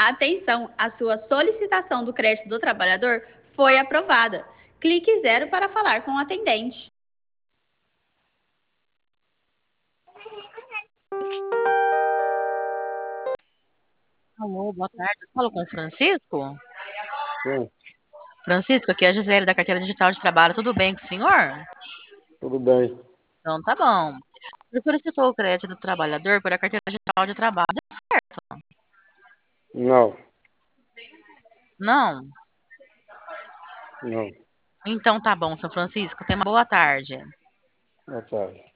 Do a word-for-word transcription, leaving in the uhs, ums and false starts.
Atenção, a sua solicitação do crédito do trabalhador foi aprovada. Clique zero para falar com o atendente. Alô, boa tarde. Falo com o Francisco? Sim, Francisco, aqui é a Gisele da Carteira Digital de Trabalho. Tudo bem com o senhor? tudo bem. Então tá bom. Você solicitou o crédito do trabalhador por a Carteira Digital de Trabalho, certo? Não, Não? não. Então tá bom, São Francisco. Tenha uma boa tarde. Boa tarde.